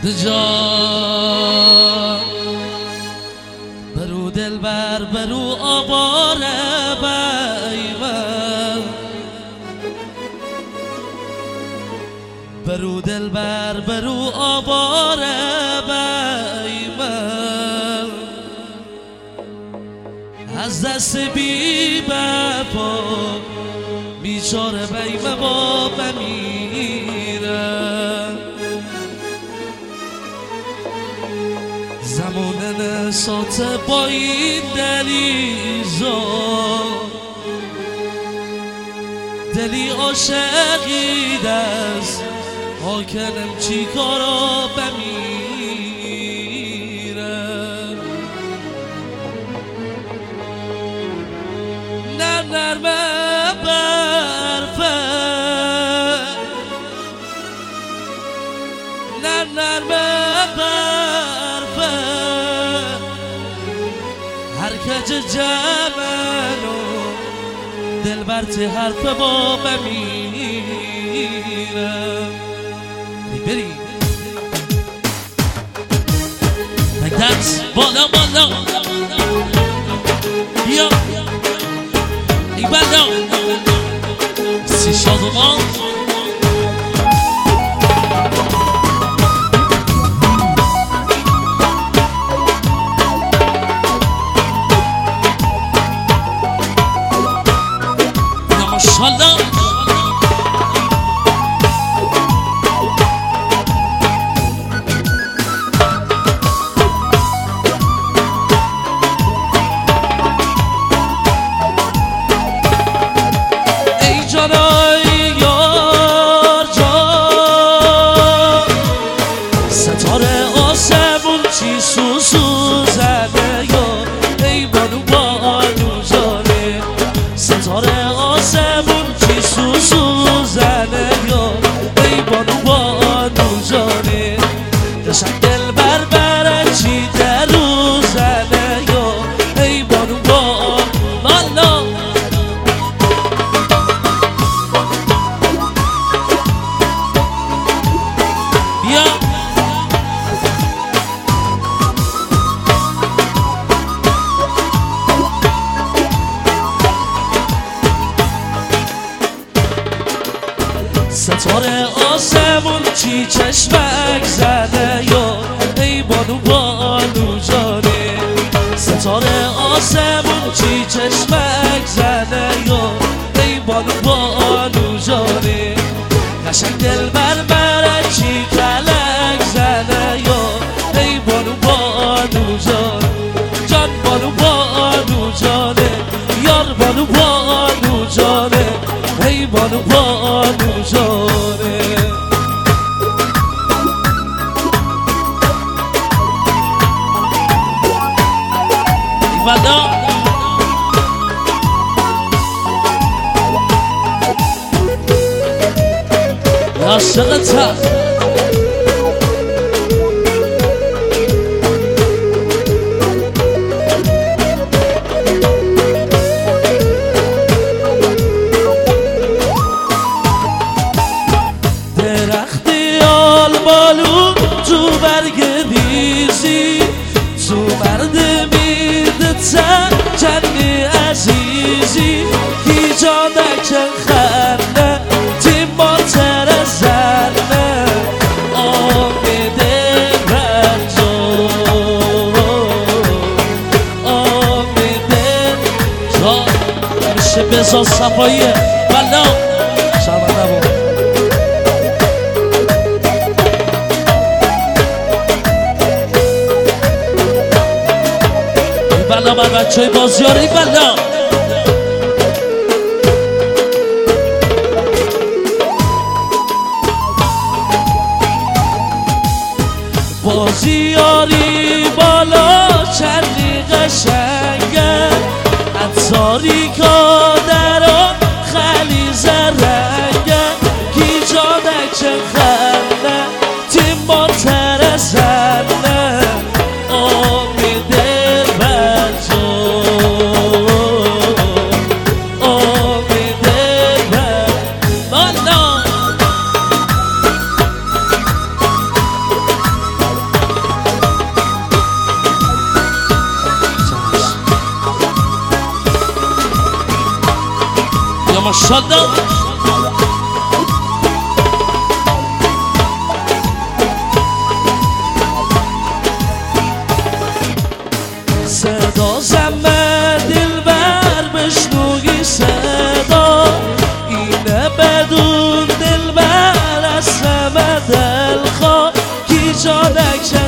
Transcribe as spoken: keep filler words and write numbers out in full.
جان برو دل بر برو آواره بیمن برو دل بر برو آواره بیمن از دست بی بپا بیچاره بیمه با بمیرم زمان نسات با این دلیزا دلی عاشقی دست آکنم چی کارا بمیرم نر نرمه برفه نر نرمه برفه هر کج جمنو دل برتی حرف با بمیرم بری like that بالا بالا بیا ای بالا سی شادمان ماشاءالله ای جانای یار جان ستاره آسمون چی سوسو زده یا ای بانو بانو جانه ستاره آسمون چی سوسو زده یا ای بانو بانو جانه قشنگ دل بر بره چی درو زده یا ای بانو بانو مالا بیا ستاره آسمون چی چشمک زده یا ای بانو بانو جانه ستاره آسمون چی چشمک زده یا ای بانو بانو جانه قشنگ دل بر بره چی کلک زده یا ای بانو بانو جانه جان بانو بانو جانه یار بانو بانو جانه ای بانو بانو جانه ایوالا عاشقتم درختی آلبالو تو برگ بیزی تو مرد میده چندی عزیزی کی جانک خنده تیم با تر زنه آمیده رنجو آمیده جا میشه بزا صفایه بلا شرمنده با بلا بر بچه های بازیاری بلا بازیاری بالا چندی قشنگه انصاری کادران خیلی زرنگه کی جانک خنده تیم با تر زنه آمیده بجو آمیده بجو ماشاءالله. صدا زمه دلبر بشنوی صدا اینه بدون دلبر از همه دلخواه کی جا نکرد